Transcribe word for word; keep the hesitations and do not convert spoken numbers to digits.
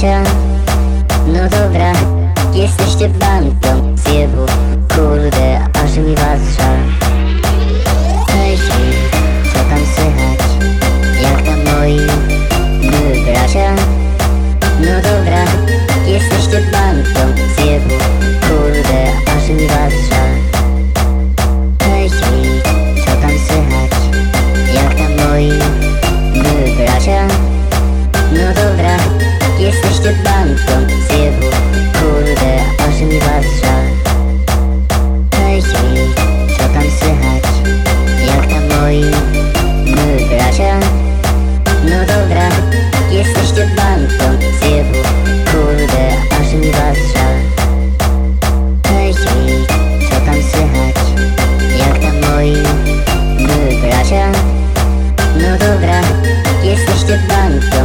bracia. No dobra, jesteście bandą zjebów. Kurde, aż mi was żal. Cześć, co tam słychać? Jak tam moi my bracia? No dobra, jesteście bandą zjebów. Kurde, aż mi was żal. Cześć, co tam słychać? Jak tam moi my bracia? No dobra, jesteście bandą zjebów. Kurde, aż mi was żal. Cześć, co tam słychać? Jak tam moi my bracia? No dobra, jesteście bandą zjebów. Kurde, aż mi was żal. Cześć, co tam słychać? Jak tam moi my bracia? No dobra, jesteście bandą